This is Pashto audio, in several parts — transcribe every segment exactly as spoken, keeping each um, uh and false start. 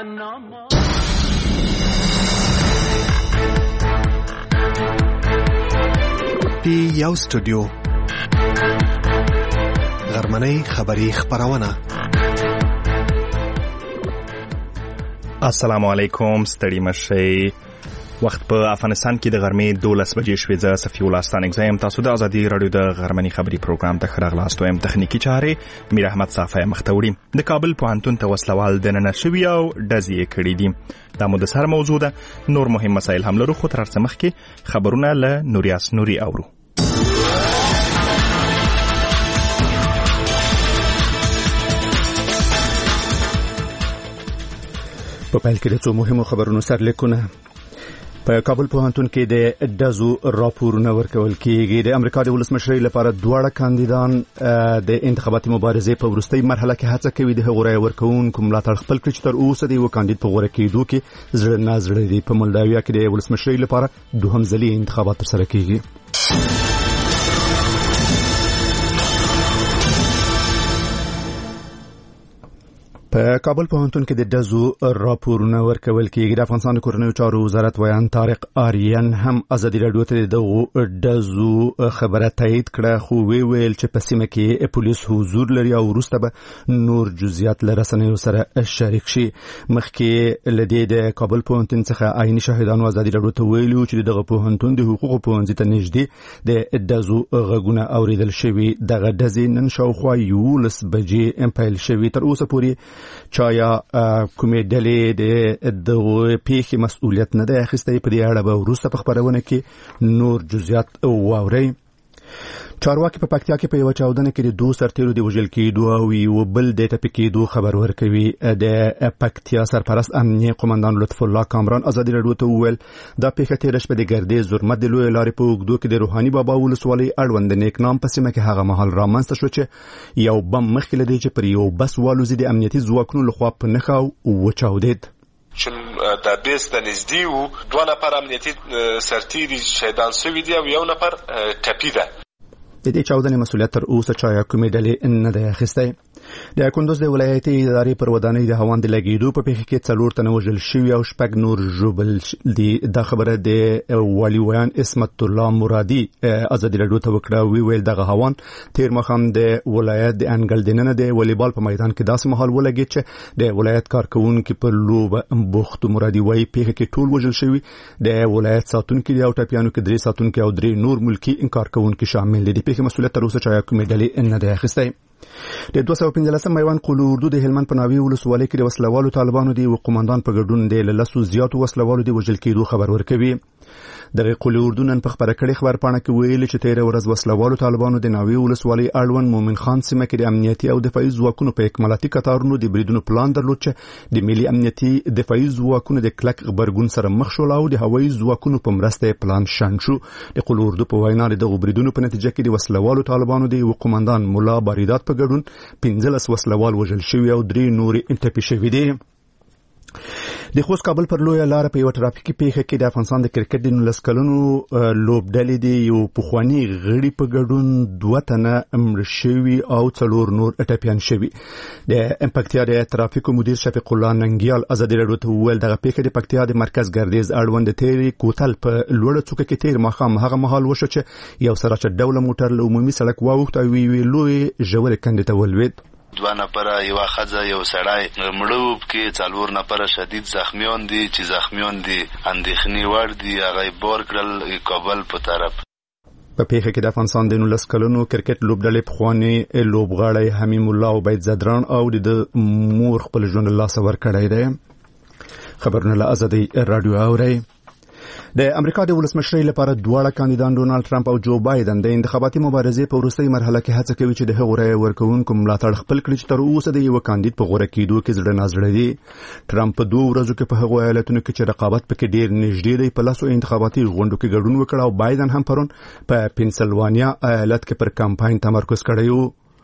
پی یو سټوډیو غرمنۍ خبری خبرونه. السلام علیکم، ستړي مشئ. وخت په افغانستان کې د غرمې دولس بجې شوې. زه صفي الله ستانک زم تاسو د ازادي رادیو د غرمنۍ خبري پروګرام ته خراغلاست وایم. تخنیکی چارې میر احمد صافی مختوړي. د کابل پوهنتون ته وسلوال د نن شوی او ډزې کړې دي. دا مو د سر موضوع ده. نور مهم مسایل هم لرو، خو تر څه مخکې خبرونه له نوریاس نوري اورو. په پیل کې د څو مهمو خبرونو سرلیکونه. په کابل پوهنتون کې د ډزو راپورونه ورکول کېږي. د امریکا د ولسمشرۍ لپاره دواړه کاندیدان د انتخاباتي مبارزې په وروستۍ مرحله کې هڅه کوي د هغو رایې ورکوونکو ملاتړ خپل کړي چې تر اوسه د یو کاندید په غوره کېدو کې زړه نازړه دي. په مولداویا کې د ولسمشرۍ لپاره دوهم ځلي انتخابات ترسره کېږي. په کابل پوهنتون کې د ډزو راپورونه ورکول کېږي. د افغانستان د کورنیو چارو وزارت ویان طارق آریان هم ازادي رادیو ته د ډزو خبره تایید کړه، خو وی ویل چې په سیمه کې پولیس حضور لري او وروسته به نور جزئیات له رسنیو سره شریک شي. مخکې لدې د کابل پوهنتون څخه عیني شاهدانو ازادي رادیو ته ویلو چې دغه پوهنتون د حقوقو پوهنځي ته نږدې د ډزو غږونه اوریدل شوي. دغه ډزې نن شاوخوا یولس بجې پیل شوي. تر اوسه پورې چایا کومې ډلې د دغه پیښې مسؤلیت نه دی اخیستی. په دې اړه به وروسته په خبرونه کې نور جزئیات واورئ. چارواکي په پکتیا کې په یو چاودنه کې د دوه سرتیرو د وژل کېدو او یو بل د ټپي کېدو خبر ورکوي. د پکتیا سرپرست امنیه قومندان لطف الله کامران ازادي رادیو ته وویل دا پیښه تېره شپه د ګردې زرمت د لوی لارې په اوږدو کې د روحاني بابا ولسوالۍ اړوند د نیکنام په سیمه کې هغه مهال رامنځته شو چې یو بم مخکې له دې چې پر یو بس والوزي د امنیتي ځواکونو لخوا په نښه وچاودېد. چې د بیس د نږدې وو دوه نفر امنیتي سرتیري شهیدان شوي دي او یو نفر ټپي ده. د دې چاودنې مسؤلیت تر اوسه چا کومې ډلې نه دی اخیستی. د کندوز د ولایتي ادارې پر ودانۍ د هوان د لګېدو په پیښه کې څلور تنه وژل شوي او شپږ نور ژوبل دي. دا خبره د والي ویان اسمت الله مرادي ازادي رادیو ته وکړه. وی ویل دغه هوان تیر مخام د ولایت د انګل دننه د والیبال په میدان کې داسې مهال ولګېد چې د ولایت کارکونکو په لوبه بوخت. مرادي وایي پیښه کې ټول وژل شوي د ولایت ساتونکو او ټپیانو کې درې ساتونکو او درې نور ملکی کارکونکو شامل دي. د پیښې مسؤلیت تر اوسه چا کومې ډلې نه دی اخیستی. د دوه سوه پنځلسم میوان قلو اردو د هلمند په ناوې ولسوالۍ کې د وسلوالو طالبانو د قومندان په ګډون د لسو زیاتو وسلوالو د وژل کېدو خبر ورکوي. دغه قلو اردو نن په خبره کړې خبر پاڼه کې ویل چې تېره ورځ وسلوالو طالبانو د ناوې ولسوالۍ اړوند مومن خان سیمه کې د امنیتي او دفاعي ځواکونو په اکمالاتي کتارونو د بریدونو پلان درلود چې د ملي امنیتي دفاعي ځواکونو د کلک غبرګون سره مخ شول او د هوایي ځواکونو په مرسته پلان شنډ شو. د قلو اردو په وینا د دغه بریدونو په نتیجه کې د وسلوالو طالبانو د یو قومندان مولا باریدات په ګډون پنځلس وسلوال وژل شوي او درې نورې ټپي شوي دي. د خوست کابل پر لویه لار په یو ترافیکي پیښه کې د افغانستان د کرکټ د نولس کلنو لوبډلې د یو پخوانی غړي په ګډون دوه تنه مړه شوي او څلور نور ټپیان شوي. د پکتیا د ترافیکو مدیر شفیق الله ننګیال ازادي رادیو ته وویل دغه پیښه د پکتیا د مرکز ګردیز اړوند د تیرې کوتل په لوړه څوکه کې تیر ماښام هغه مهال وشو چې یو سراچ ډوله موټر له عمومي سړک واوښت او وی لوی ژورې کندې ته ولوېد. دوه نفره یو ښځه یو سړی مړه کې څلور نفره شدید زخمیان دي چې زخمیان دي اندېښنې وړ دي. هغه بار کړل کابل په طرف. په پیښه کې د افغانستان د نولس کلنو کرکټ لوبډلې پخوانی لوبغاړی حمیم الله عبید زدران او د مور خپل ژوند له لاسه ورکړی دی. خبرونه له ازادي رادیو اورئ. د امریکا د ولسمشرۍ لپاره دواړه کاندیدان ډونالد ټرمپ او جو بایدن د انتخاباتي مبارزې په وروستۍ مرحله کې هڅه کوي چې د هغو رایې ورکوونکو ملاتړ خپل کړي چې تر اوسه د یو کاندید په غوره کېدو کې زړه نازړه دي. ټرمپ په دوه ورځو کې په هغو ایالتونو کې چې رقابت پکې ډېر نږدې دی په لاسو انتخاباتي غونډو کې ګډون وکړ او بایدن هم پرون په پنسلوانیا ایالت کې پر کمپاین تمرکز کړی و.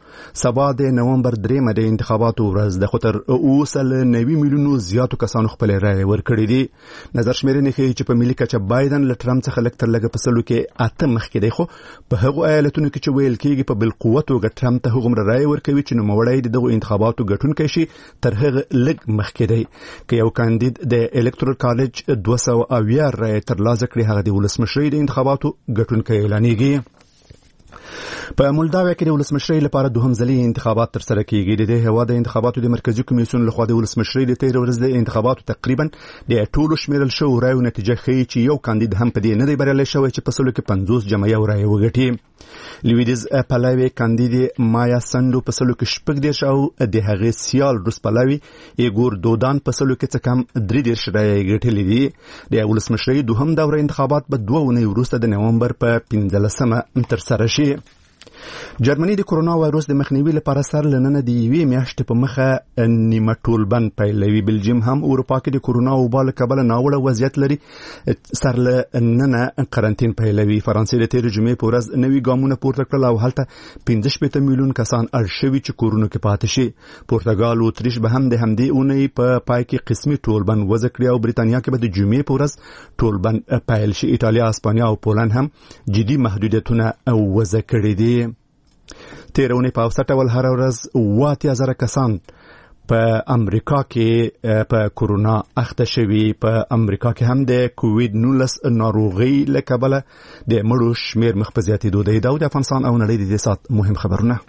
سبا د نومبر درېمه د انتخاباتو ورځ د خطر اوسه له نوي میلیونو زیاتو کسانو خپل رائے ورکړي دي. نظر شمیرنې ښیي چې په ملي کچه بایدن له ټرمپ څخه لږ تر لږه په سلو کې اته مخکې دی، خو په هغو ایالتونو کې چې ویل کېږي په بالقوه توګه ټرمپ ته هغومره رائے ورکوي چې نوموړی د دغو انتخاباتو ګټونکی شي تر هغه لږ مخکې دی. که یو کاندید د الکتورل کالج دوه سوه اویا رائے ترلاسه کړي هغه د ولسمشرۍ د انتخاباتو ګټونکی اعلانېږي. په مولداویا کې د ولسمشرۍ لپاره دوهم ځلي انتخابات ترسره کیږي. د دې هیواد د انتخاباتو د مرکزی کمیسیون لخوا د ولسمشرۍ د تیر ورځ د انتخاباتو تقریبا د ټولو شمیرل شوو رایو نتیجه ښیي چې یو کاندید هم په دې نه دی بریالی شوی چې په سلو کې پنځوس جمع یو رایې وګټي. لویدیز پلاوی کاندید مایا سندو په سلو کې شپږ دېرش او د هغې سیال روس پلاوی ایګور دودان په سلو کې څه کم درې دېرش رایې ګټلې دي. د ولسمشرۍ دوهم دوره انتخابات به دوه اونۍ وروسته د نومبر په پنځلسمه ترسره شي. جرمني د کورونا وایروس د مخنیوي لپاره سر لننه د یوې میاشتې په مخه نیمه ټولبند پیلوي. بلجیم هم اروپا کې د کورونا وبا له کبله ناوړه وضعیت لري، سر لننه قرنطین پیلوي. فرانسې د تېرې جمعې په ورځ نوي ګامونه پورته کړل او هلته پنځه شپېته میلیون کسان اړ شوي چې کورونو کې پاتې شي. پرتګال او اتریش به هم د همدې اونۍ په پای کې قسمي ټولبند وضع کړي او بریتانیا کې به د جمعې په ورځ ټولبند پیل شي. ایټالیا، اسپانیا او پولند هم جدي محدودیتونه وضع کړي دي. تیره اونۍ په اوسط ډول هره ورځ اوه اتیا زره کسان په امریکا کې په کورونا اخته شوي. په امریکا کې هم د کووید نولس ناروغۍ له کبله د مړو شمیر مخ په زیاتېدو دی. دا د افغانستان او نړۍ د دې ساعت مهم خبرونه.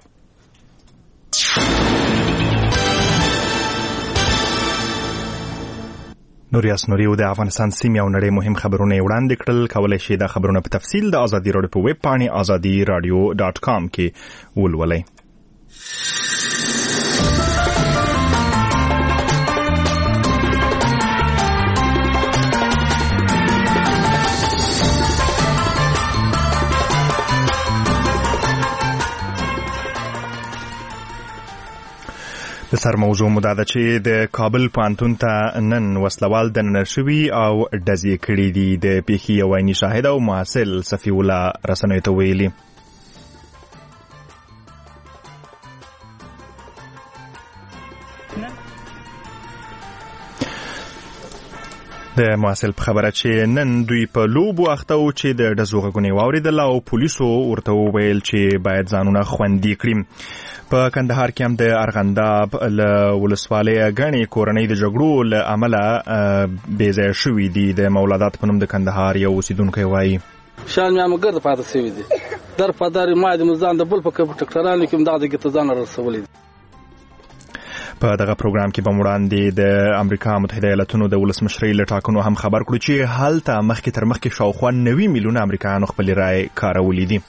نوریاس نوریو د افغانستان سیمې او نړۍ مهم خبرونه وړاندې کړل. کولای شئ دا خبرونه په تفصیل د ازادي راډیو په ویب پاڼې ازادي راډیو ډاټ کام کې ولولئ. د سر موضوع مو دا ده چې د کابل پوهنتون ته نن وسلوال دننه شوي او ډزې کړي دي. د پیښې یو عیني شاهد او محصل صفي الله رسنیو ته ویلي. د محصل په خبره چې نن دوی په لوبو اخته و چې د ډزو غږونه واورېدل او پولیسو ورته وویل چې باید ځانونه خوندي کړي. په کندهار کې هم د ارغنداب له ولسوالۍ ګڼې کورنۍ د جګړو له امله بې ځایه شوي دي. د مولادات په نوم د کندهار یو اوسیدونکی وایي شان مې امګر پاتې شوي دي، در په در ما د مزان د بل په ټکټرانو کې مدغه د ځان رسولي. په دغه پروګرام کې به وړاندې د امریکا متحده ایالاتونو د ولسمشرۍ له ټاکنو هم خبر کړو چې هلته مخکې تر مخکې شاوخوا نوي میلیونه امریکایانو خپلې رایې کارولې دي.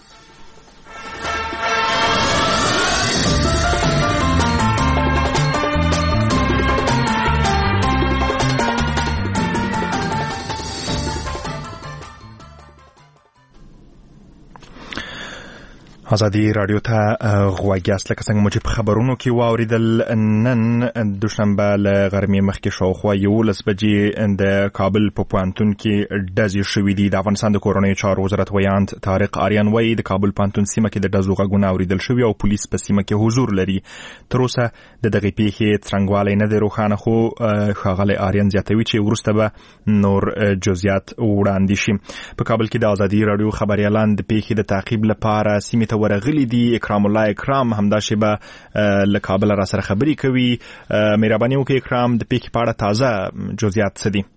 ازادي راډیو ته غوږ یاست. لکه څنګه مو چې په خبرونو کې واورېدل، نن دوشنبه له غرمې مخکې شاوخوا یولس بجې د کابل په پوهنتون کې ډزې شوي دي. د افغانستان د کورنیو چارو وزارت ویاند طارق آریان وایي د کابل پوهنتون سیمه کې د ډزو غږونه اورېدل شوي او پولیس په سیمه کې حضور لري. تر اوسه د دغې پیښې څرنګوالی نه دی روښانه، خو ښاغلی آریان زیاتوي چې وروسته به نور جزئیات وړاندې شي. په کابل کې د ازادي راډیو خبریالان د پیښې د تعقیب لپاره سیمې ته ورغلي دي. اکرام الله اکرام همدا شیبه له کابل را سره خبرې کوي. مهرباني وکړئ اکرام، د پیښې په اړه تازه جزئیات څه دي؟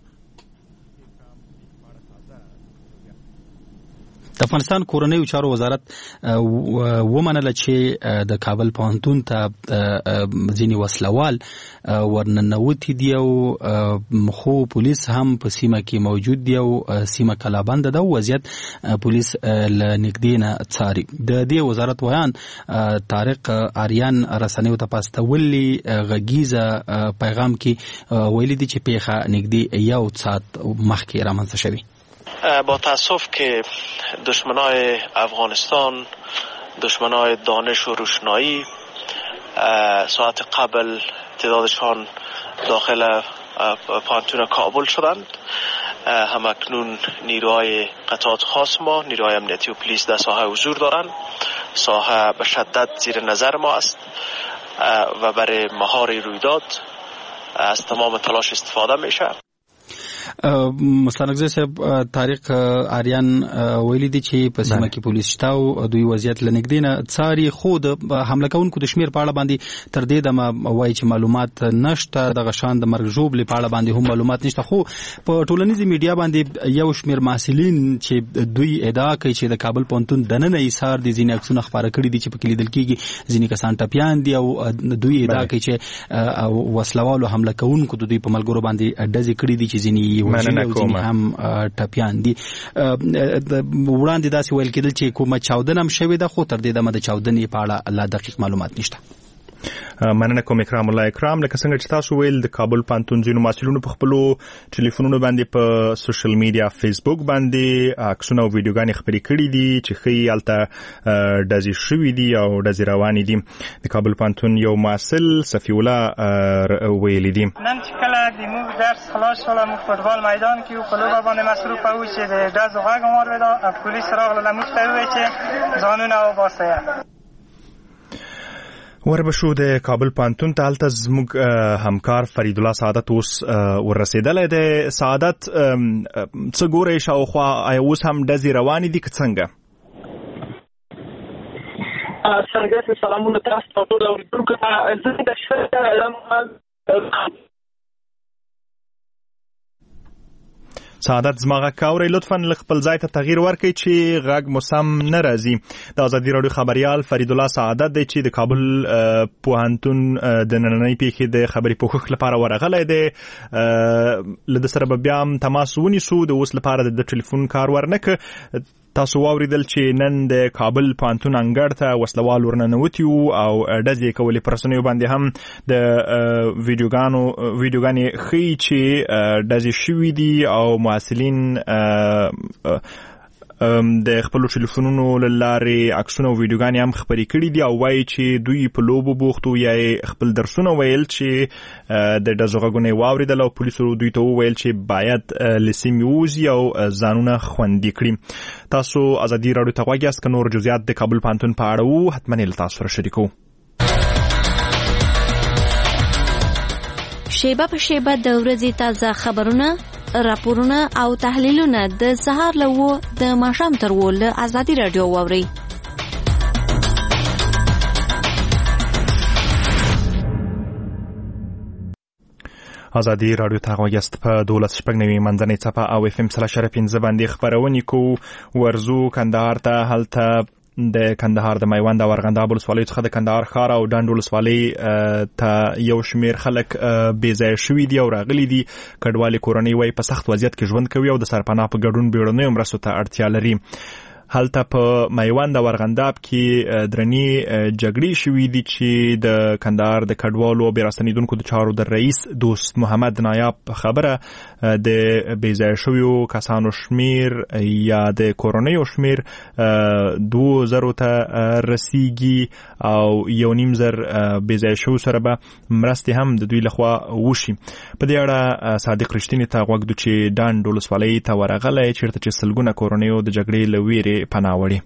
د افغانستان کورنیو چارو وزارت ومنله چې د کابل پوهنتون ته ځینې وسلوال ورننوتي دي او خو پولیس هم په سیمه کې موجود دي او سیمه کلابنده ده. وضعیت پولیس له نږدې نه څاري. د دې وزارت ویان طارق آریان رسنیو ته په استولي غږیزه پیغام کې ویلي دي چې پیښه نږدې یو ساعت مخکې رامنځته شوې. با تاسف که دشمنای افغانستان، دشمنای دانش و روشنایی ساعت قبل تعدادشان داخل پانتون کابل شدند. همکنون نیروهای قطعات خاص ما، نیروهای امنیتی و پلیس در ساحه حضور دارند ساحه به شدت زیر نظر ما است و برای مهار رویداد از تمام تلاش استفاده میشه. مستانګزی صاحب طارق آریان ویلي دي چې په سیمه کې پولیس شته او دوی وضعیت لنګدي نه څاري خو د حمله کوونکو د شمیر په اړه باندې تر دې د وایي چې معلومات نشته د غشان د مرګ ژوبلې په اړه باندې هم معلومات نشته خو په ټولنیزي میډیا باندې یو شمیر محصلین چې دوی ادعا کوي چې د کابل پونتون دننه ایثار دي ځینې عکسونه خبره کړي دي چې په کلی دل کېږي ځینې کسان ټپیان دي او دوی ادعا کوي چې وسلوالو حمله کوونکو دوی په ملګرو باندې ډزې کړي دي چې ځینې وژني هم ټپیان دي. وړاندې داسې ویل کېدل چې کومه چاودنه هم شوې ده خو تر دې دمه د چاودنې په اړه لا دقیق معلومات نشته. مننه کوم اکرام الله اکرام. لکه څنګه چې تاسو ویل د کابل پانتون ځینو محصلینو په خپلو ټلیفونونو باندې په سوشل میډیا فیسبوک باندې عکسونه او ویډیوګانې خپرې کړي دي چې ښیي هلته ډزې شوي دي او ډزې روانې دي. د کابل پانتون یو محصل صفي الله ویلي دي نن چې کله د موږ درس خلاص شول موږ فوټبال میدان کې وو په لوبه باندې مصروف وو چې د ډزو غږ مو واورېده پولیس راغله موږ ته وویل چې ځانونه وباسئ. وربشو د کابل پانتون ته هلته زموږ همکار فرید الله سعادت اوس ورسېدلی دی. سعادت څه ګورئ شاوخوا آیا اوس هم ډزې روانې دي که څنګه؟ څنګه سلامونه تاسو ته ټول اورېدونکو ته. زه د شپې سعادت زما غږ اورئ لطفا لږ خپل ځای ته تغییر ورکړئ چې غږ مو سم نه راځي. د ازادي راډیو خبریال فرید الله سعادت دی چې د کابل پوهنتون د نننۍ پیښې د خبري پوښښ لپاره ورغلی دی. له ده سره به بیا هم تماس ونیسو. د اوس لپاره د ټلیفون کار ورنکړه. تاسو واوریدل چې نن د کابل پوهنتون انګړ ته وسلوال ورننوتي وو او ډزې کولې. په رسنیو باندې هم د ویډیوګانو ویډیوګانې ښیي چې ډزې شوي دي او محصلین د خپل ټلیفونونو له لارې عکسونه او ویډیوګانې هم خپرې کړي دي او وایي چې دوی په لوبو بوخت وو یا خپل درسونه ویل چې د ډزو غږونه یې واورېدل او پولیسو دوی ته وویل چې باید له سیمې ووځي او ځانونه خوندي کړي. تاسو ازادي راډیو ته غوږ یاست. که نور جزئیات د کابل پوهنتون په اړه وو حتما یې له تاسو سره شریکوو. شیبه په شیبه د ورځې تازه خبرونه راپورونه او تحلیلونه د سهار له وو د ماښام تر وو له ازادي راډیو واورئ. ازادي راډیو ته غوږ یاست. په دولس شپږ نوي منځنۍ څپه او اف ام سل اشاره پنځه باندې خپرونې کوو. ورزو کندهار ته هلته د کندهار د میوند او ارغنداب ولسوالیو څخه د کندهار ښار او ډنډ ولسوالۍ ته یو شمیر خلک بې ځایه شوي دي او راغلي دي. کډوالې کورنۍ وایي په سخت وضعیت کې ژوند کوي او د سرپناه په ګډون بیړنیو مرستو ته اړتیا لري. هلته په میوند او ارغنداب کې درنې جګړې شوې دي چې د کندهار د کډوالو او بې راستنېدونکو د چارو د رئیس دوست محمد نایاب په خبره د بې ځایه شویو کسانو شمیر یا د کورنیو شمیر دوه زرو ته رسیږي او یو نیم زر بې ځایه شویو سره به مرستې هم د دوی لخوا وشي. په دې اړه صادق رښتیني ته غوږ دو چې ډنډ ولسوالۍ ته ورغلی چېرته چې سلګونه کورنیو د جګړې له ویرې پناه وړي.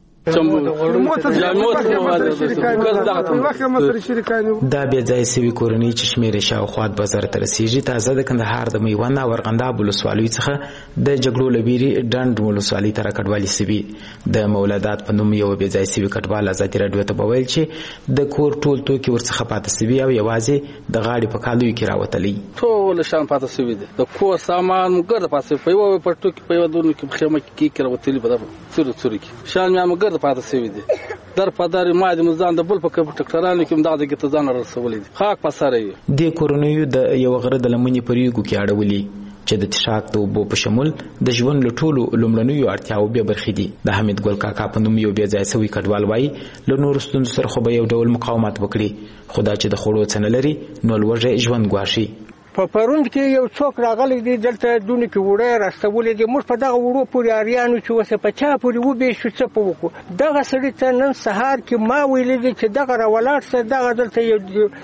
دا بیا ځای سوي کورنۍ چې شمېر شاوخوا دوه زره ته رسیږي تازه د کندهار د میوند او ارغنداب ولسوالیو څخه د جګړو له ویرې ډنډ ولسوالۍ ته راکډوالي سوي. د مولدات په نوم یو بیا ځای سوي کډوال ازادي راډیو ته وویل چې د کور ټول توکي ورڅخه پاتې سوي او یوازې د غاړې په کالیو کې راوتلی. ټول شیان پاتې سوي دي. د کور سامان مو ګرد پاتې په یو پټو کې په یو دونو کې خیمه کې راوتلی په دغه څوري څوري کې شان مې موږ ګرد پاتې سوي دي. در پداري ما د مزان د بل په کمپټکټرانو کې مدغه د ګټه ځان رسولې دي. خاک پسارې د کورونیو د یو غره د لمنې پریګو کې اړولي چې د تشاک د اوبو په شمول د ژوند له ټولو لومړنیو اړتیاو بیا برخې دي. د حمید ګل کاکا په نوم یو بیا ځای سوي کډوال وایي له نورو ستونزو سره خو به یو ډول مقاومت وکړي خو دا چې د خوړو څه نه لري نو لوږه ژوند ګواښي. په پروند کې یو څوک راغلی دی دلته دونه کې وړه راستولې دي موږ په دغه وړو پورې اریانو چې وسه په چا پورې و به شو څه په وکړو دغه سړی ته نن سهار کې ما ویلې دي چې دغه راولاړ څه دغه دلته یو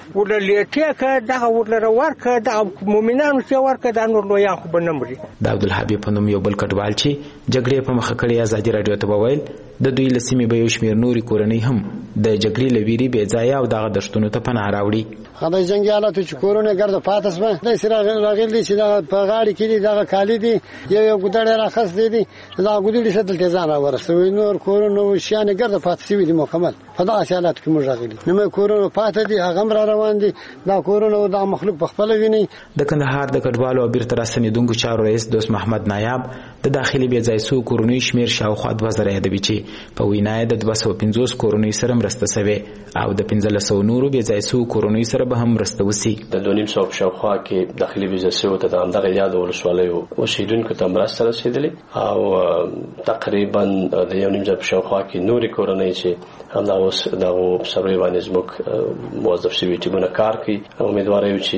وللیټه کا دغه ورلره ورکه د مؤمنانو چې ورکه د نور لویان خو بنمري د عبدالحبیب په نوم یو بل کډوال چې جګړې په مخه کړې ازادي رادیو ته وویل د دوی لسیمې به یو شمېر نوري کورنۍ هم د جګړې له ویرې بې ځایه او دغه دښتونو ته پناه راوړي خدای جنگي حالاتو چې کورونه ګرځه پاتې سمه د سره راغلي چې دا په غاړي کې دي دا کالی دي یو یو ګډړ راخص دي دي دا ګډړي ستل تیزان راورسوي نور کورونه شانه ګرځه پاتې شوی دي مکمل په دا حالات کې موږ راغلي نو کورونه پاتې دي هغه را روان دي دا کورونه دا مخلوق په خپل ویني د کندهار د کډوالو او بیرته راستنیدونکو چارو رئیس دوست محمد نایاب د داخلي بې ځای سو کورونی شمیر شاوخوا دوه زره یادوي چې په وینا د دوه سوه پنځوس کورونی سره مرسته شوې او د پنځلس سوه نورو بې ځای سو کورونی سره به هم مرسته وسی د دوه نیم سوه شاوخوا کې داخلي بې ځای سو ته د همدغه یاد ولسوالیو اوسیدونکو ته مرسته رسیدلې او تقریبا د یو نیم ځای شاوخوا کې نورې کورنۍ چې همدا اوس دغه سروې باندې زموږ موظف شوي ټیمونه کار کوي امیدوار یو چې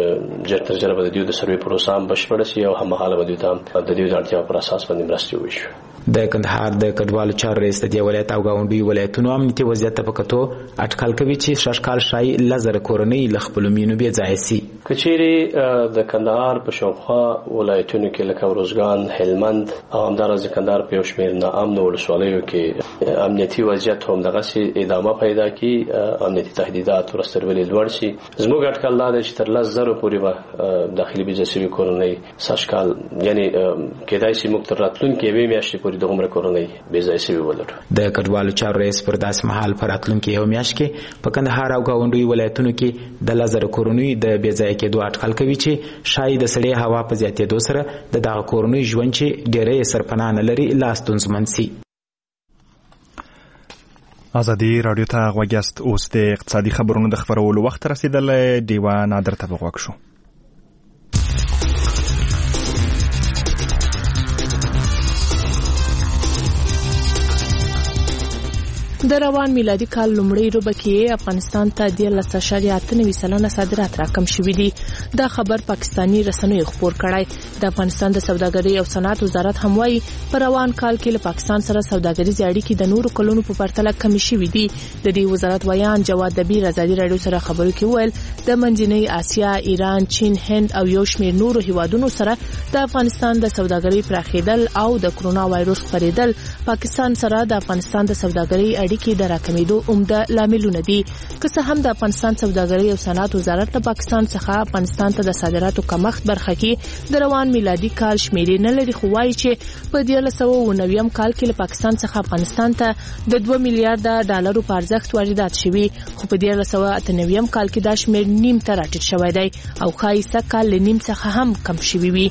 ژر تر ژره به د دوی د سروې پروسه هم بشپړه شي او هممهاله به دوی ته د دوی د اړتیاو پر اساس باندې مرستې وشي د کندهار د کډوالو چارو رئیس د ولایت او گاونډي ولایتونو امنیتي وضعیت په کتو اټکل کوي چې شاشکال شای لزر کورنۍ لخپل مینو بیا ځای سي کچيري د کندهار په شاوخوا ولایتونو کې لکه ورزګان هلمند او همدارس کندهار په یو شمېر ناامن ولسوالیو کې امنیتي وضعیت هم دغه سي ادامه پیدا کی امنیتي تهدیدات ورسترولې لوړ شي زموږ اټکل دا چې تر لس زره پورې به داخلي بيزنسي کورنۍ شاشکال یعنی کېدای شي موږ تر راتلونکي یوې میاشتې پورې د عمر کورنۍ بيزنسي ولرو د کډوالو چارو رئیس پر داس محل پر راتلونکي یو میاشت کې په کندهار او گاونډي ولایتونو کې د لزر کورنۍ د بيځای کې دوه اټکل کوي چې شاید د سړې هوا په زیاتېدو سره د دغه کورنۍ ژوند چې ډېرې سرپناه نه لري لاستونزمن سي ازادي رادیو ته غوږیاست اوس د اقتصادي خبرونو د خبرولو وخت رسیدلی ډیوه نادر ته غوږ شو د روان میلادي کال لومړۍ روبه کې افغانستان ته د لس اعشاریه اته نوي سلنه صادرات راکم شوي دي دا خبر پاکستانی رسنیو خبر کړای د افغانستان د سوداګرۍ او صنعت وزارت هم وايي په روان کال کې له پاکستان سره سوداګریزې اړیکې د نورو کلونو په پرتله کم شوي دي د دې وزارت ویان جواد دبیر ازادي رادیو سره خبرو کې ویل د منځنۍ اسیا ایران چین هند او یو شمېر نورو هیوادونو سره د افغانستان د سوداګرۍ پراخېدل او د کرونا وایروس خپرېدل پاکستان سره د افغانستان د سوداګرۍ کې د راکمېدو عمده لاملونه دي که څه هم د افغانستان سوداګرۍ او صنعت وزارت د پاکستان څخه افغانستان ته د صادراتو کمښت برخه کې د روان میلادي کال شمیرې نه لري خو وايي چې په دیارلس سوه اووه نوي کال کې له پاکستان څخه افغانستان ته د دوه میلیارډ ډالرو په ارزښت واردات شوي خو په دیارلس سوه اته نوي کال کې دا شمیر نیم ته راټیټ شوی دی او ښایي سږ کال له نیم څخه هم کم شوی وي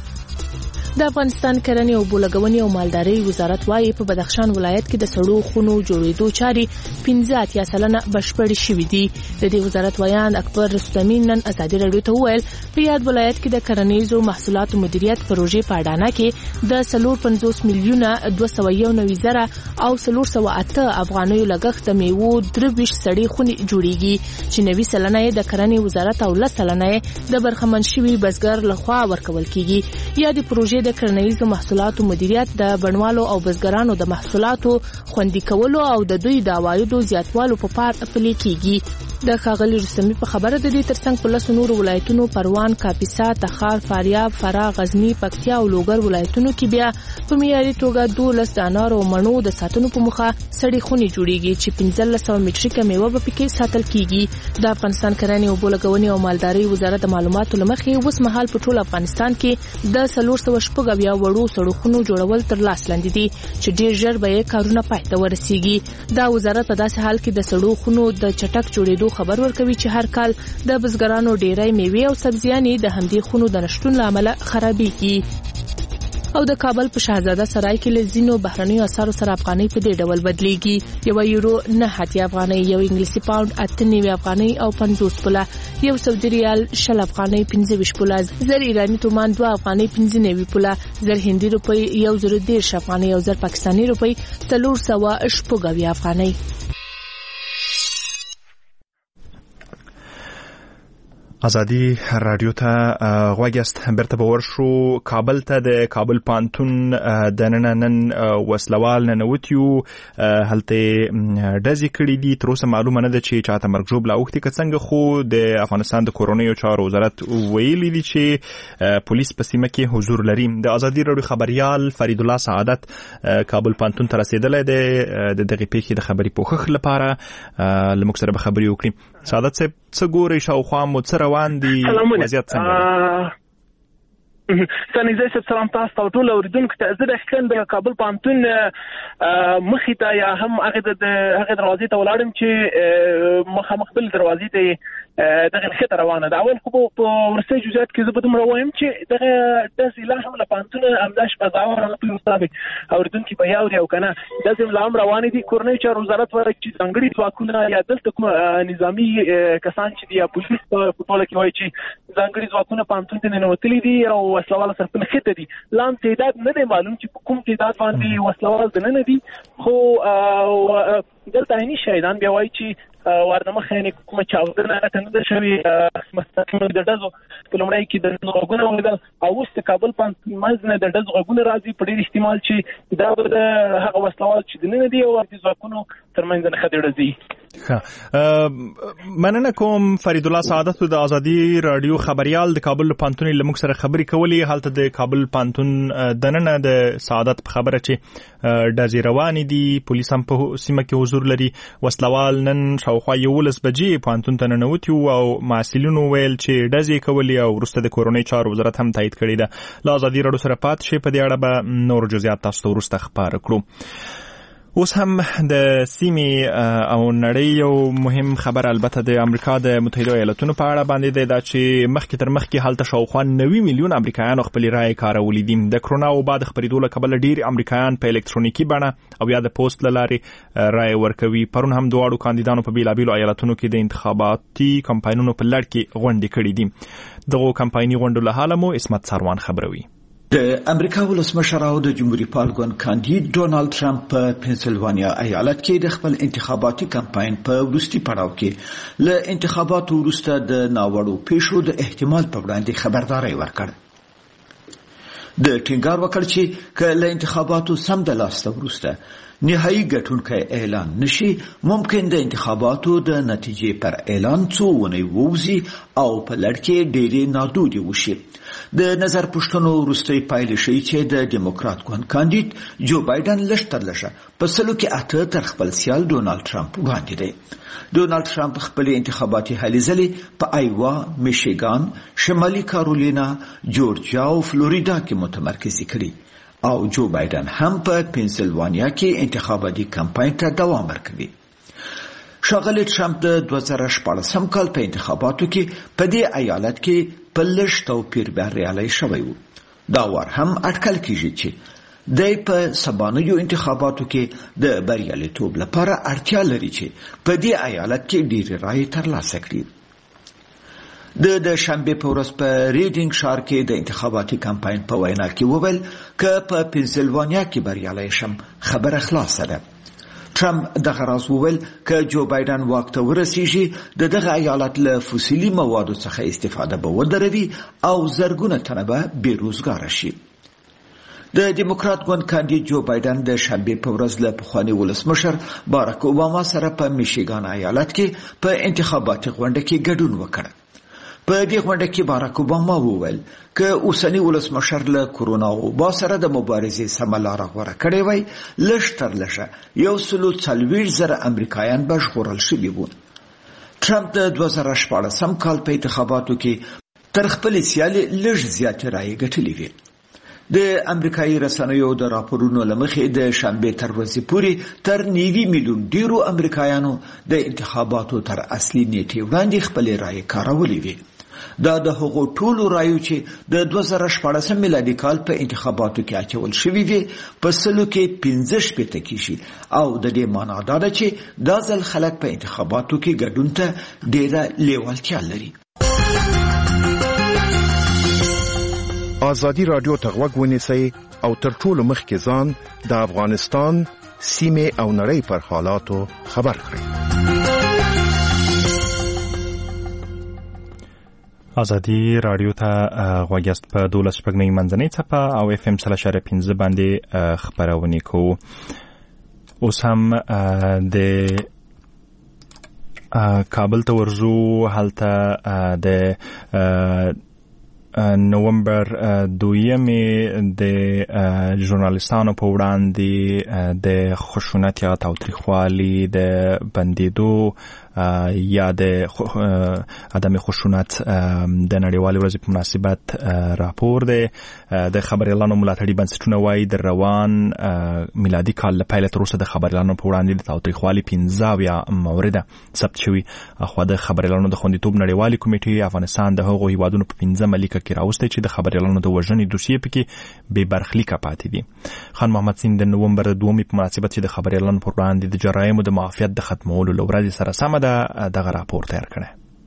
د افغانستان کرنې او بولګونې او مالدارۍ وزارت وايي په بدخشان ولایت کې د سړو خونو جوړېدو چاري پنځه اتیا سلنه بشپړې شوې دي د دې وزارت ویان اکبر رستمی نن ازادي رادیو ته وویل په یاد ولایت کې د کرنیزو محصولاتو مدیریت پروژې په اډانه کې د څلور پنځوس میلیونه دوه سوه یو نوي زره او څلور سوه اته افغانیو لګښت د میوو درې ویشت سړې خونې جوړېږي چې نوي سلنه یې د کرنې وزارت او لس سلنه یې د برخمن شوي بزګر لخوا ورکول کیږي یا د پروژې د کرنیزو محصولاتو مدیریت د بڼوالو او بزګرانو د محصولاتو خوندي کولو او د دوی د عوایدو زیاتوالو په پار پلي کیږي د ښاغلي رستمي په خبره د دې ترڅنګ په لسو نورو ولایتونو پروان کاپیسا تخار فاریاب فراه غزنی پکتیا او لوګر ولایتونو کې بیا په معیاري توګه دولس د انارو او مڼو د ساتنو په مخه سړې خونې جوړېږي چې پنځلس سوه مټریکه میوه به پکې ساتل کیږي د افغانستان کرنې او بولګونې او مالدارۍ وزارت د معلوماتو له مخې اوس مهال په ټول افغانستان کې د څلور سوه شپږ اویا وړو سړو خونو جوړول تر لاس لاندې دي چې ډېر ژر به یې کارونه پای ته ورسیږي دا وزارت په داسې حال کې د سړو خونو د چټک جوړېدو خبر ورکوي چې هر کال د بزګرانو ډېری میوې او سبزیانې د همدې خونو د نشټون له امله خرابېږي او د کابل په شاهزاده سرای کې له ځینو بهرنیو اسعارو سره افغانۍ په دې ډول بدلیږي یو یورو نه اتیا افغانۍ یو انګلیسي پاوند اته نوي افغانۍ او پنځوس پوله یو سعودي ریال شل افغانۍ پنځه ویشت پوله زر ایراني تومان دوه افغانۍ پنځه نوي پوله زر هندي روپۍ یو زر دېرش افغانۍ او زر پاکستاني روپۍ څلور سوه شپږ اویا افغانۍ ازادي رادیو ته غوږیاست. بیرته به ورشو کابل ته. د کابل پانتون د نن نن وسلوال ننوتیو هلته ډزې کړي دي. تر اوسه معلومه نه ده چې چاته مرګ ژوبله اوښتې که څنګه، خو د افغانستان د کورنیو چارو وزارت ویلي دي چې پولیس په سیمه کې حضور لري. د ازادي رادیو خبریال فرید الله سعادت کابل پانتون ته رسېدلی دی د دغې پیښې د خبري پوښښ لپاره. له موږ سره به خبرې وکړي. سعادت صاحب، څه ګورئ شاوخوا مو څه روان دي؟ وضعیت څنګه؟ ستانیزه صاحب سلام تاسو ته ټول اوریدونکو ته. زه د د کابل پانتون مخې ته یا هم هغه د هغه دروازې ته ولاړم چې مخامخ بل دروازې ته دغه خطر روانه ده. اول خو په ورسته جزئیات کې زه به دومره وایم چې دغه داسې لا هم له پانتون همداش په ځاور نه په مطابق اوریدونکو په یاوري او کنه داسې لا هم روانې دي. کورنۍ چارو وزارت ورته چې ځانګړي ځواکونه یا دلته کوم نظامی کسان چې دی یا پولیس په ټوله کې وایي چې ځانګړي ځواکونه پانتون ته ننوتلي دي او وسلوال سره په خطه دي. لام تعداد نه دی معلوم چې کوم تعداد باندې وسلوال د نه دي، خو دلته هني شهیدان بیا وایي چې ورنه مخې کومه چاودنه نه کنده شوی مستقیم د دزو په لومړی کې د غوګونو ولیدل او اوس د کابل پانتون مزنه د دزو غوګونو راځي. په ډېر احتمال چې دا د هغه وسلوال چې د نه دي او د ځواکونو ترمنځ نه خدای راځي. مننه کوم فرید الله سعادت. د ازادي رادیو خبریال د کابل پانتون له موږ سره خبرې کولې. حالت د کابل پانتون د نن د سعادت په خبره چې ډزې روانې دي، پولیس هم په سیمه کې حضور لري. وسلوال نن شاوخوا یولس بجې پانتون ته ننوتي او مسؤلینو ویل چې ډزې کولې او وروسته د کورنۍ چارو وزارت هم تایید کړی ده. له ازادي رادیو سره پاتې شئ. په دې اړه به نور جزئیات تاسو ته وروسته خبره کړو. اوس هم د سیمې او نړۍ یو مهم خبر البته د امریکا د متحده ایالاتونو په اړه باندې دی، دا چې مخکې تر مخکې هلته شاوخوا نوي میلیون امریکایانو خپلې رایې کارولې دي. د کرونا وبا د خپرېدو له کبله ډېر امریکایان په الکترونیکي بڼه او یا د پوسټ له لارې رایې ورکوي. پرون هم دواړو کاندیدانو په بېلابېلو ایالتونو کې د انتخاباتي کمپاینونو په لړ کې غونډې کړې دي. دغو کمپایني غونډو له حاله مو اسمت ساروان خبروي. د امریکا ولسمشر او د جمهوریت پال ګوند کاندید ډونالد ټرمپ په پنسلوانیا ایالت کې د خپل انتخاباتي کمپاین په وروستي پړاو کې له انتخاباتو وروسته د ناوړو پیښو د احتمال په وړاندې خبرداري ورکړه. د ټینګار وکړ چې که له انتخاباتو سم د لاسته وروسته نهایی ګټونکی اعلان نشي، ممکن د انتخاباتو د نتیجې پر اعلان څو ونې ووزي او په لړ کې ډېرې نادودې وشي. د نظر پوښتنو وروستۍ پایلې ښیي چې د ډیموکرات ګوند کاندید جو بایدن لږ تر لږه په سلو کې اته تر خپل سیال ډونالد ټرمپ وړاندې دی. ډونالد ټرمپ خپل انتخاباتي هلې ځلې په آیوا، میشیګان، شمالي کارولینا، جورجیا او فلوریدا کې متمرکز کړي او جو بایدن هم په پنسلوانیا کې انتخاباتي کمپاین ته دوام ورکوي. ښاغلی ټرمپ د دوه زره شپاړسم کال په انتخاباتو کې په دې ایالت کې په لږ توپیر بریالی شوی و. دا وار هم اټکل کیږي چې دی په سبانیو انتخاباتو کې د بریالیتوب لپاره اړتیا لري چې په دې ایالت کې ډېرې رایې ترلاسه کړي. د د شنبه په ورځ په ریډینګ ښار کې د انتخاباتي کمپاین په وینا کې وویل که په پنسلوانیا کې بریالی شم خبره خلاصه ده. ټرمپ دغه راز وویل که جو بایدن واک ته ورسیږي د دغه ایالت له فوسیلي موادو څخه استفاده به ودروي او زرګونه تنه به بېروزګاره شي. د ډیموکرات ګوند کاندید جو بایدن د شنبه په ورځ له پخواني ولسمشر باراک اوباما سره په میشیګان ایالت کې په انتخاباتي غونډه کې ګډون وکړ. په دې غونډه کې باراک اوباما وویل که اوسنی ولسمشر له کرونا وبا سره د مبارزې سمه لاره غوره کړې وای، لږ تر لږه یو سلو څلوېښت زره امریکایان به ژغورل شوي وو. ټرمپ د دوه زره شپاړسم کال په انتخاباتو کې تر خپلې سیالۍ لږ زیاتې رایې ګټلې وې. د امریکایي رسنیو د راپورونو له مخې د شنبې تر ورځې پورې تر نوي میلیون ډیرو امریکایانو د انتخاباتو تر اصلي نیټې وړاندې خپلې رایې کارولې وې. دا د هغو ټولو رایو چې د دوه زره شپاړسم میلادي کال په انتخاباتو کې اچول شوي وي په سلو کې پنځه شپېته کېږي او د دې معنا دا ده چې دا ځل خلک په انتخاباتو کې ګډون ته ډېره لیوالتیا لري. ازادي رادیو ته غوږ ونیسئ او تر ټولو مخکې ځان د افغانستان سیمې او نړۍ پر حالاتو خبر کړئ. ازادي رادیو ته غوږیاست په دولس شپږنۍ منځنۍ څپه او اف ام سل اشاریه پنځه باندې خبرونه کوو. اوس هم د کابل ته ورځو، هلته د نومبر دویمې د ژورنالیستانو په وړاندې د خشونت یا تاوتریخوالي د بندیدو یا د عدم خشونت د نړیوالې ورځې په مناسبت راپور دی. د خبریالانو ملاتړي بنسټونه وایي د روان میلادي کال له پیله تر اوسه د خبریالانو په وړاندې د تاوتریخوالي پنځه اویا مورده ثبت شوي. اخوا د خبریالانو د خوندیتوب نړیوالې کمیټې افغانستان د هغو هیوادونو په پنځمه لیکه کې راوستی چې د خبریالانو د وژنې دوسیې پکې بې برخلیکه پاتې دي. خان محمد سین د نومبر دومې په مناسبت چې د خبریالانو پر وړاندې د جرایمو د معافیت د ختمولو له ورځې سره سمه ده دغه راپور تیار کړی.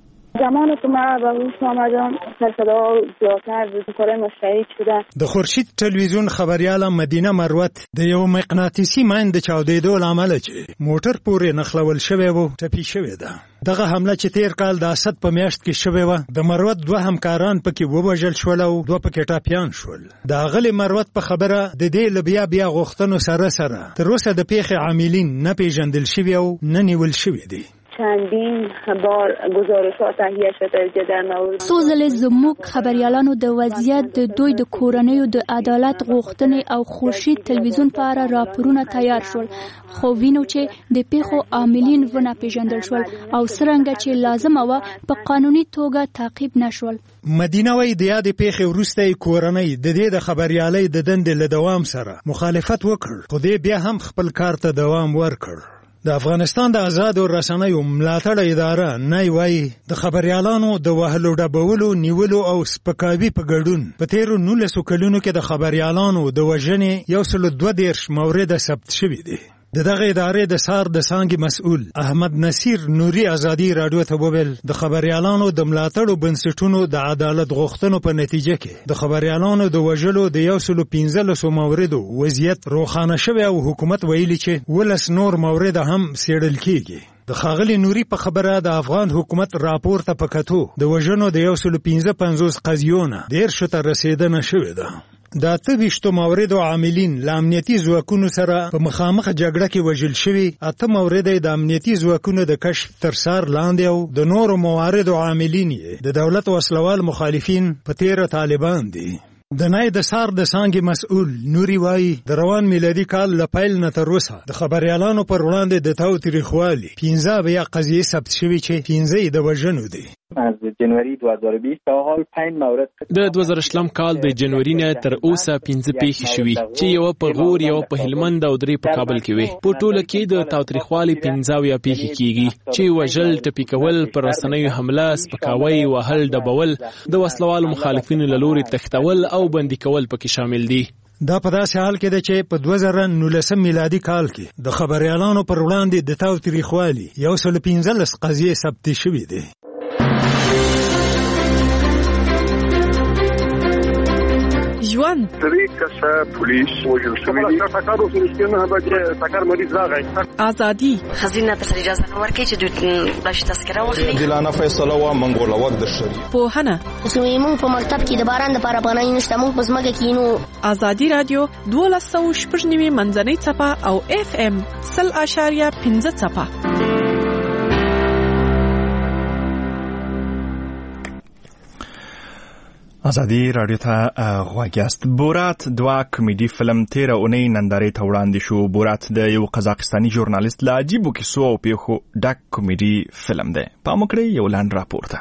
زمان که من به روز آمدم سرصدا زیادتر کار مشترک شدن. د خورشید تلویزیون خبریاله مدینه مروت د یو مقناطیسي ماین د چاودېدو له امله چې موټر پورې نښلول شوی و ټپي شوې ده. دغه حمله چې تیر کال د اسد په میاشت کې شوې وه، د مروت دوه همکاران پکې ووژل شول او دوه پکې ټاپیان شول. د اغلې مروت په خبره د دې له بیا بیا غوښتنو سره سره تر اوسه د پیښې عاملین نه پیژندل شوي او نه نیول شوي دي. چندین بار گزارشات تهیه شده که در مورد څو ځلې زموږ خبریالانو د وضعیت د دوی د کورنیو د عدالت غوښتنې او خورشید تلویزیون په اړه راپورونه تیار شول، خو وینو چې د پیښو عاملین ونه پیژندل شول او څرنګه چې لازمه وه په قانوني توګه تعقیب نشول. مدینه وایي د یادې پیښې وروسته کورنۍ د دې د خبریالۍ د دندې له دوام سره مخالفت وکړ، خو دې بیا هم خپل کار ته دوام ورکړ. د افغانستان د آزادو رسنیو ملاتړ اداره نای وایي د خبریالانو د وهلو ډبولو، نیولو او سپکاوي په ګډون په تیرو نولسو کلونو کې د خبریالانو د وژنې یو سل دوه دېرش مورده ثبت شوي دي. د دغه ادارې د سار د څانګې مسؤل احمد نصیر نوري ازادي راډیو ته وویل د خبریالانو د ملاتړو بنسټونو د عدالت غوښتنو په نتیجه کې د خبریالانو د وژلو د یو سل پنځلسو موردو وضعیت روښانه شوی او حکومت ویلي چې ولس نور مورده هم څېړل کیږي. د ښاغلي نوري په خبره د افغان حکومت راپور ته په کتو د وژنو د یو سل پنځه پنځوس قضیو نه دېرشو ته رسېدنه شوې ده. د اته ویشتو موردو عاملین له امنیتي ځواکونو سره په مخامخ جګړه کې وژل شوي، اته مورد د امنیتي ځواکونو د کشف تر څار لاندې او د نورو مواردو عاملین یې د دولت وسلوال مخالفین په تیره طالبان دي. د نای د سار د څانګې مسؤل نوري وایي د روان میلادي کال له پیل نه تر اوسه د خبریالانو پر وړاندې د تاوتریخوالي پنځه اویا قضیې ثبت شوي چې پنځه یې د وژنو دي. از جنوری دو هزار و بیست تا حال پنځه مورد د دوه زره شلم کال د جنوري نه تر اوسه پنځه پیښې شوي چې یو په غور، یو په هلمند او درې په کابل کې وي. په ټوله کې د تاوتریخوالي پنځه اویا پیښې کیږي چې وژل، ټپي کول، پر رسنیو حمله، سپکاوی، وهل، ډبول، د وسلوالو مخالفینو له لوري تښتول او بندي کول پکې شامل دي. دا په داسې حال کې ده چې په دوه زره نولسم میلادي کال کې د خبریالانو پر وړاندې د تاوتریخوالي یو سل پنځلس قضیې ثبت شوي دي. ژوند درې کسه پولیس وژل شوي دي. ټکر وسو نه به چې ټکر مریض راغی. ازادي خزینه ته اجازه نه ورکړي چې دوی بلش تذکره واخلي. دلانه فیصله وا منګوله وخت د شری پوهنه زموږ په مکتب کې د باران د لپاره پناه نشته، موږ په ځمکه کې نو. ازادي رادیو دولس سوه شپږ نوي منځنۍ څپه او اف ام سل اشاریه پنځه څپه. ازادي رادیو ته غواګیاست. بورات دوا کمیډي فلم تیره اونۍ نندارې ته وړاندې شو. بورات د یو قزاقستاني ژورنالیست له عجیبو کیسو او پیښو ډک کمیډي فلم دی. پام وکړئ یو لاند راپور ته.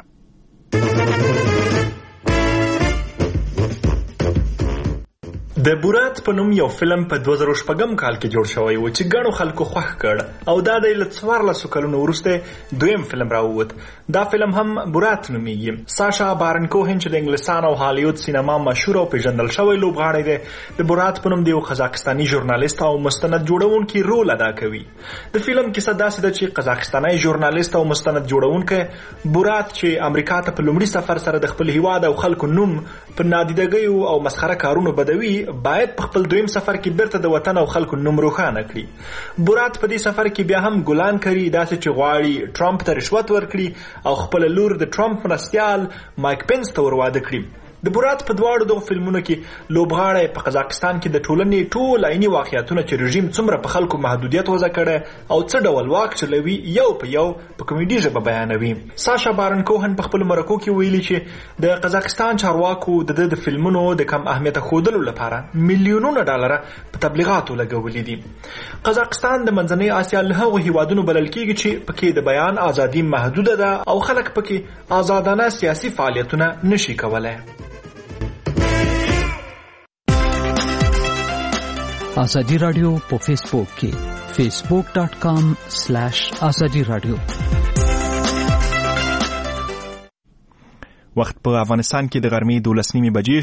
د بورات په نوم یو فلم په دوه زره شپږم کال کې جوړ شوی و چې ګڼو خلکو خوښ کړ او دا د له څوارلسو کلونو وروسته دویم فلم راووت. دا فلم هم بورات نومیږي. ساشا بارن کوهن چې د انګلستان او هالیوود سینما مشهور او پیژندل شوی لوبغاړی دی، د بورات په نوم د یو قزاقستاني ژورنالیست او مستند جوړونکي رول ادا کوي. د فلم کیسه داسې ده چې قزاقستاني ژورنالیست او مستند جوړونکی بورات چې امریکا ته په لومړي سفر سره د خپل هیواد او خلکو نوم په نادیدګیو او مسخره کارونو بدوي، باید په خپل دویم سفر کې بیرته د وطن او خلکو نوم روښانه کړي. بورات په دې سفر کې بیا هم ګلان کوي داسې چې غواړي ټرمپ ته رشوت ورکړي او خپل لور د ټرمپ مرستیال مایک پنس ته ورواده کړي. د بورات په دواړو دغو فلمونو کې لوبغاړی په قزاقستان کې د ټولنې ټول عیني واقعیتونه چې رژیم څومره په خلکو محدودیت وضع کړی او څه ډول واک چلوي یو په یو په کمیډي ژبه بیانوي. ساشا بارن کوهن په خپلو مرکو کې ویلي چې د قزاقستان چارواکو د ده د فلمونو د کم اهمیته ښودلو لپاره میلیونونه ډالره په تبلیغاتو لګولي دي. قزاقستان د منځنۍ اسیا له هغو هیوادونو بلل کیږي چې پکې د بیان ازادي محدوده ده او خلک پکې آزادانه سیاسي فعالیتونه نشي کولای. آزادی رادیو په فیسبوک کې فیسبوک ډاٹ کام سلیش آزادی رادیو. وخت په افغانستان کې د غرمې دولس نیمې بجې